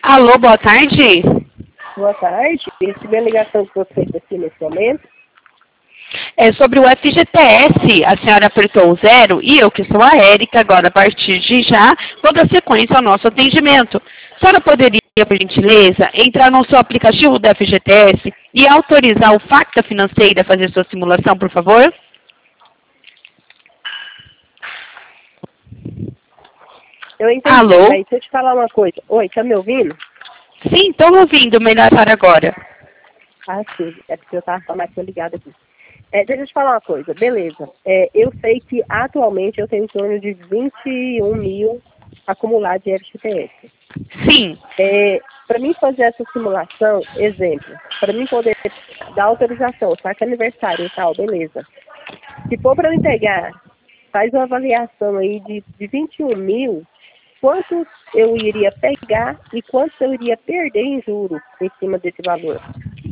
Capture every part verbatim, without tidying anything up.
Alô, boa tarde. Boa tarde. Recebi a ligação que você fez aqui nesse momento. É sobre o F G T S. A senhora apertou o zero e eu, que sou a Érica, agora a partir de já, vou dar sequência ao nosso atendimento. A senhora poderia, por gentileza, entrar no seu aplicativo do F G T S e autorizar o Facta Financeira a fazer sua simulação, por favor? Eu entendi, Alô? mas deixa eu te falar uma coisa. Oi, tá me ouvindo? Sim, estou ouvindo. Melhor a senhora agora. Ah, sim. É porque eu tava com a máquina ligada aqui. É, deixa eu te falar uma coisa. Beleza. É, eu sei que atualmente eu tenho em torno de vinte e um mil acumulados de F G T S. Sim. É, para mim fazer essa simulação, exemplo, para mim poder dar autorização, saca aniversário e tal, beleza. Se for para me pegar, faz uma avaliação aí de, de vinte e um mil, quanto eu iria pegar e quanto eu iria perder em juros em cima desse valor.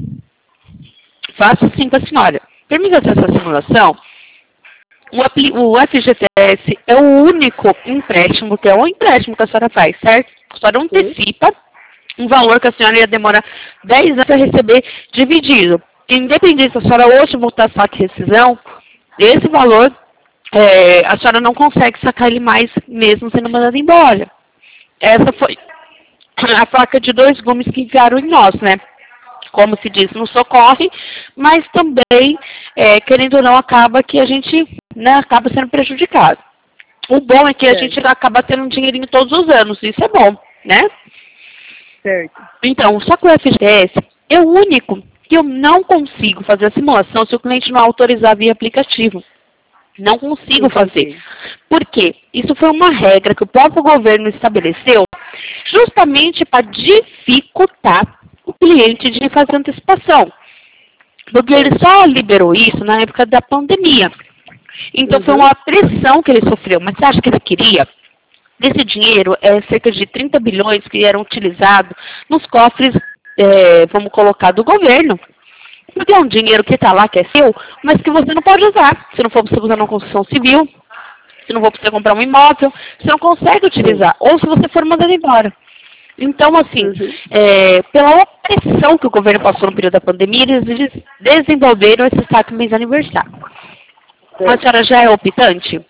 Faço sim com a senhora. Para mim fazer essa simulação, o, apli- o F G T S é o único empréstimo, que é o empréstimo que a senhora faz, certo? A senhora antecipa um valor que a senhora ia demorar dez anos para receber dividido. Independente se a senhora hoje voltar saque rescisão, esse valor, é, a senhora não consegue sacar ele mais mesmo sendo mandado embora. Essa foi a faca de dois gumes que enviaram em nós, né? Como se diz, não socorre, mas também, é, querendo ou não, acaba que a gente, né, acaba sendo prejudicado. O bom é que a Certo. gente acaba tendo um dinheirinho todos os anos, isso é bom, né? Certo. Então, só que o F G T S é o único que eu não consigo fazer a simulação se o cliente não autorizar via aplicativo. Não consigo Entendi. fazer. Por quê? Isso foi uma regra que o próprio governo estabeleceu justamente para dificultar o cliente de fazer antecipação. Porque ele só liberou isso na época da pandemia. Então, foi Uhum. uma pressão que ele sofreu. Mas você acha que ele queria? Desse dinheiro, é cerca de trinta bilhões que eram utilizados nos cofres, é, vamos colocar, do governo. Porque é um dinheiro que está lá, que é seu, mas que você não pode usar. Se não for para você usar na construção civil, se não for para você comprar um imóvel, você não consegue utilizar. Ou se você for mandado embora. Então, assim, Uhum. é, pela opressão que o governo passou no período da pandemia, eles desenvolveram esse saque mês aniversário. A Certo. senhora já é optante?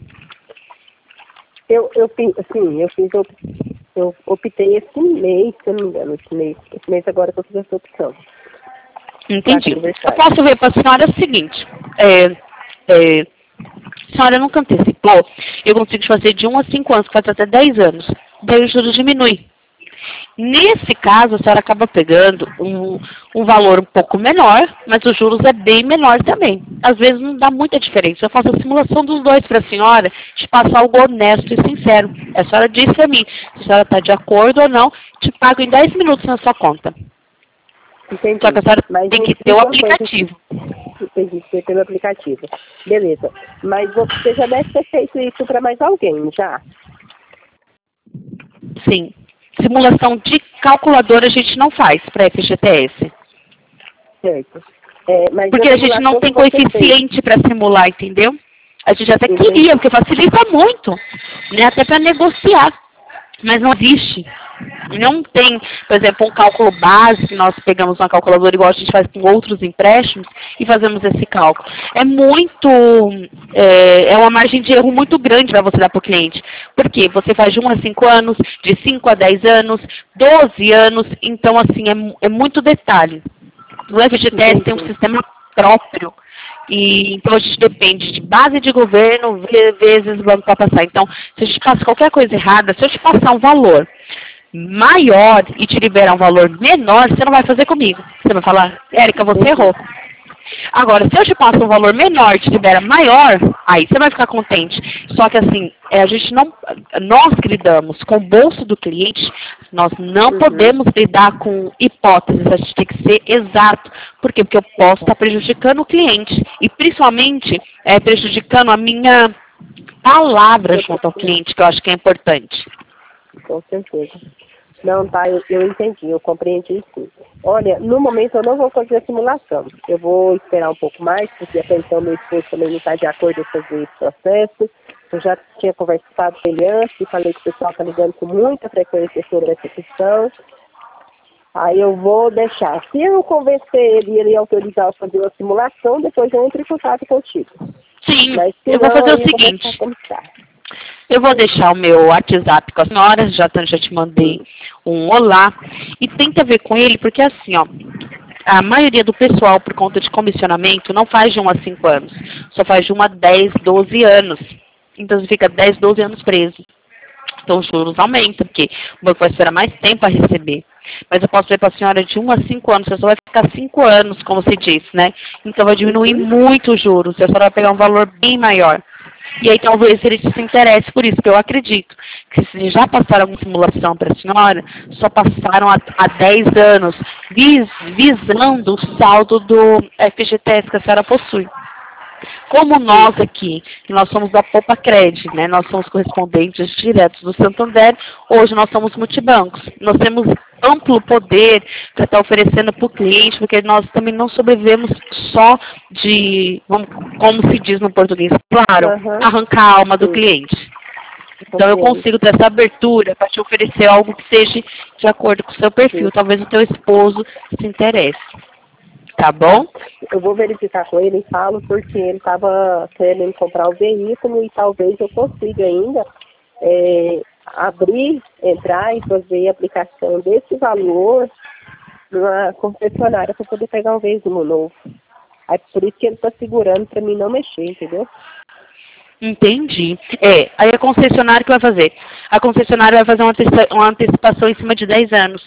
Eu, eu fiz, assim, eu fiz, op- eu optei esse mês, se eu não me engano, esse mês, esse mês agora que eu fiz essa opção. Entendi. Eu aniversário. posso ver para a senhora o seguinte, é, é, a senhora nunca antecipou, eu consigo fazer de um a cinco anos, que faz até dez anos, daí o juros diminui. Nesse caso, a senhora acaba pegando um, um valor um pouco menor, mas os juros é bem menor também. Às vezes não dá muita diferença. Eu faço a simulação dos dois para a senhora, te passar algo honesto e sincero. A senhora diz para mim se a senhora está de acordo ou não, te pago em dez minutos na sua conta. Entendi. Só que a senhora Mas tem me que diz ter o uma coisa, aplicativo. entendi, você tem o aplicativo. Beleza. Mas você já deve ter feito isso para mais alguém, já? Sim. Simulação de calculadora a gente não faz para F G T S. Certo. É, mas Porque a gente não simulação tem que você fez. coeficiente para simular, entendeu? A gente até Entendi. queria, porque facilita muito, né? Até para negociar. Mas não existe. Não tem, por exemplo, um cálculo base, que nós pegamos uma calculadora igual a gente faz com outros empréstimos e fazemos esse cálculo. É muito, é, é uma margem de erro muito grande para você dar para o cliente. Por quê? Você faz de um a cinco anos, de cinco a dez anos, doze anos, então assim, é, mu- é muito detalhe. O F G T S tem um Entendi. sistema próprio. E, então a gente depende de base de governo ve- vezes banco para passar. Então, se a gente passa qualquer coisa errada, se eu te passar um valor maior e te liberar um valor menor, você não vai fazer comigo. Você vai falar, Érica, você errou. Agora, se eu te passo um valor menor e te libera maior, aí você vai ficar contente. Só que assim, é, a gente não, nós que lidamos com o bolso do cliente, nós não Uhum. podemos lidar com hipóteses, a gente tem que ser exato. Por quê? Porque eu posso estar prejudicando o cliente e principalmente é, prejudicando a minha palavra junto ao cliente, que eu acho que é importante. Com certeza. Não, tá, eu, eu entendi, eu compreendi sim. Olha, no momento eu não vou fazer a simulação. Eu vou esperar um pouco mais, porque até então meu esposo também não está de acordo em fazer esse processo. Eu já tinha conversado com ele antes e falei que o pessoal está ligando com muita frequência sobre essa questão. Aí eu vou deixar. Se eu convencer ele e ele autorizar eu fazer uma simulação, depois eu entro em contato contigo. Sim, Mas, eu vou não, fazer o eu seguinte. Vou tá. Eu vou deixar o meu WhatsApp com a senhora, já, já te mandei um olá. E tenta ver com ele, porque assim, ó, a maioria do pessoal, por conta de comissionamento, não faz de um a cinco anos. Só faz de um a dez, doze anos. Então você fica dez, doze anos preso. Então os juros aumentam, porque o banco vai esperar mais tempo a receber. Mas eu posso dizer para a senhora de um a cinco anos, você só vai ficar cinco anos, como você disse, né? Então vai diminuir Uhum. muito os juros, a senhora vai pegar um valor bem maior. E aí talvez ele se interesse por isso, que eu acredito que se já passaram alguma simulação para a senhora, só passaram há, há dez anos, vis, visando o saldo do F G T S que a senhora possui. Como nós aqui, que nós somos da Poupa Cred, né? Nós somos correspondentes diretos do Santander, hoje nós somos multibancos. Nós temos amplo poder para estar oferecendo para o cliente, porque nós também não sobrevivemos só de, como se diz no português, claro, Uhum. arrancar a alma do Sim. cliente. Então eu consigo ter essa abertura para te oferecer algo que seja de acordo com o seu perfil. Sim. Talvez o teu esposo se interesse. Tá bom? Eu vou verificar com ele e falo, porque ele estava querendo comprar o veículo e talvez eu consiga ainda é, abrir, entrar e fazer a aplicação desse valor numa concessionária para poder pegar um veículo novo. Aí por isso que ele está segurando para mim não mexer, entendeu? Entendi. É, aí a concessionária que vai fazer? A concessionária vai fazer uma, antecipa uma antecipação em cima de dez anos.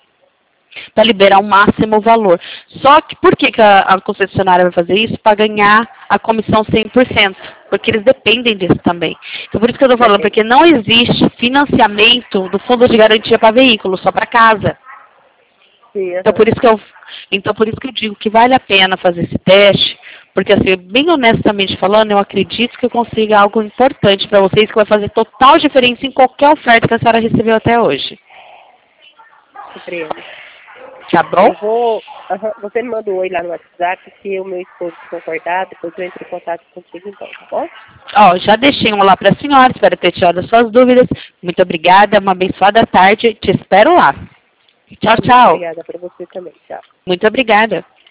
Para liberar o máximo o valor. Só que por que, que a, a concessionária vai fazer isso? Para ganhar a comissão cem por cento. Porque eles dependem disso também. Então por isso que eu estou falando, porque não existe financiamento do fundo de garantia para veículo, só para casa. Sim, Então por isso que eu, então por isso que eu digo que vale a pena fazer esse teste, porque assim, bem honestamente falando, eu acredito que eu consiga algo importante para vocês que vai fazer total diferença em qualquer oferta que a senhora recebeu até hoje. Compreendo. Tá bom? Eu vou, uhum, você me manda um oi lá no WhatsApp, se o meu esposo concordar, depois eu entro em contato contigo então, tá bom? Ó, já deixei um lá para a senhora, espero ter tirado as suas dúvidas. Muito obrigada, uma abençoada tarde, te espero lá. Tchau, tchau. Obrigada para você também, tchau. Muito obrigada.